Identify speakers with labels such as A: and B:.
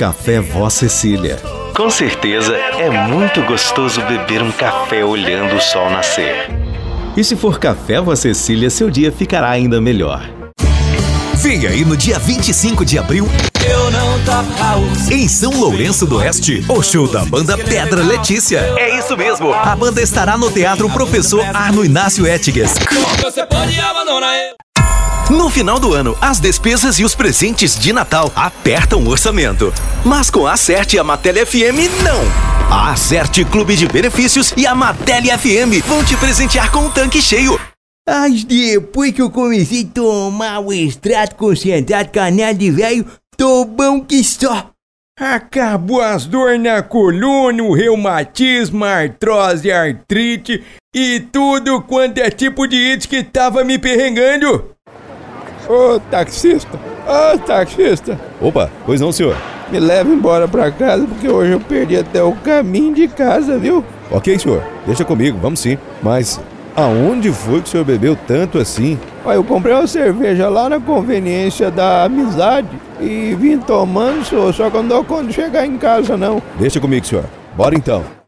A: Café Vó Cecília.
B: Com certeza é muito gostoso beber um café olhando o sol nascer.
A: E se for Café Vó Cecília, seu dia ficará ainda melhor.
C: Vem aí no dia 25 de abril, em São Lourenço do Oeste, o show da banda Pedra Letícia. É isso mesmo, a banda estará no Teatro Professor Arno Inácio Ettiges. No final do ano, as despesas e os presentes de Natal apertam o orçamento. Mas com a Acerte e a Matéria FM, não! A Acerte Clube de Benefícios e a Matéria FM vão te presentear com um tanque cheio.
D: Mas depois que eu comecei a tomar o extrato concentrado canela de velho, tô bom que só. Acabou as dores na coluna, o reumatismo, a artrose, a artrite e tudo quanto é tipo de itens que tava me perrengando.
E: Ô taxista,
A: Opa, pois não, senhor?
E: me leva embora pra casa porque hoje eu perdi até o caminho de casa, viu?
A: Ok, senhor, deixa comigo, vamos sim. Mas aonde foi que o senhor bebeu tanto assim?
E: Olha, eu comprei uma cerveja lá na conveniência da Amizade e vim tomando, só que eu não dou conta de chegar em casa, não.
A: Deixa comigo, senhor. Bora então.